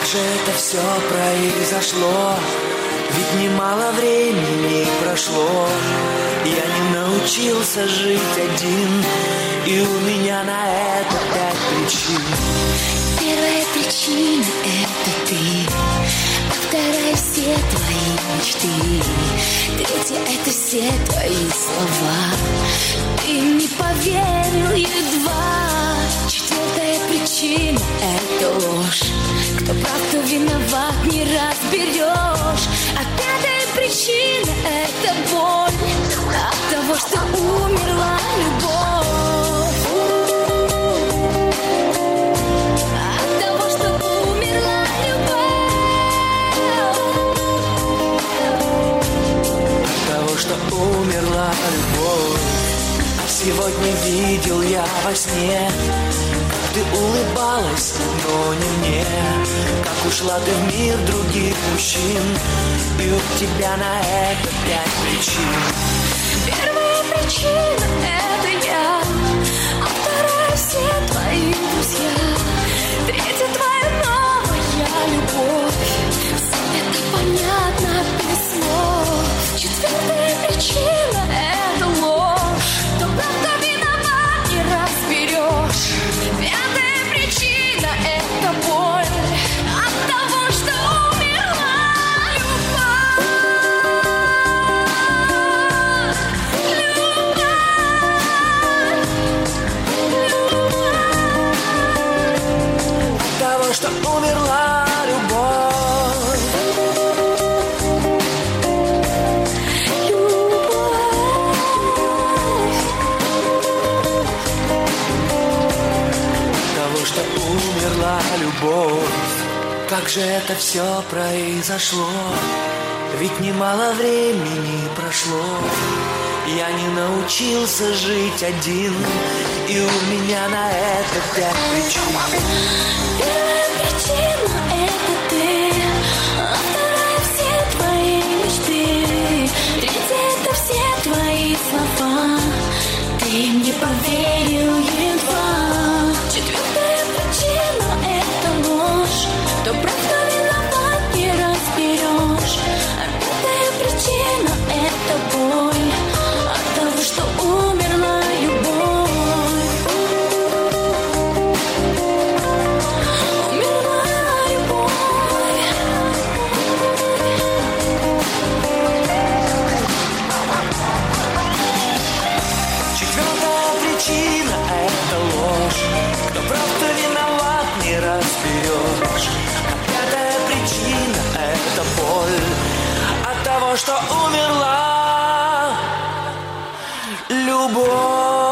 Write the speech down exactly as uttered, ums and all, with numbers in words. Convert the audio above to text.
же это все произошло? Ведь немало времени прошло. Я не научился жить один, и у меня на это пять причин. Первая причина — это ты, а вторая — все твои мечты, третья — это все твои слова. Ты не поверил едва. Четвертая причина — это ложь. Кто прав, кто виноват, не разберешь. А пятая причина — это боль от того, что умерла любовь. От того, что умерла любовь. От того, что умерла любовь. А сегодня видел я во сне, как ты улыбалась, но не мне. Как ушла ты в мир других мужчин, и у тебя на это пять причин. Первая причина — это я, а вторая — все твои друзья, третья — твоя новая любовь. Это понятно без слов. Четвертая причина — это ложь. Кто прав, кто виноват, не разберешь. Пятая причина — это боль от того, что умерла любовь. От того, что умерла любовь. От того, что умерла любовь. Как же это все произошло? Ведь немало времени прошло. Я не научился жить один, и у меня на это пять причин. Первая причина — это ты, а вторая — все твои мечты, третья — это все твои слова. Ты мне поверил едва. Четвертая причина — это ложь. Кто прав, кто виноват, не разберешь. А пятая причина — это боль от того, что умерла любовь. Умерла любовь. Четвертая причина — это ложь. Кто прав, кто виноват, не разберешь. А пятая причина — это боль от того, что умерла любовь.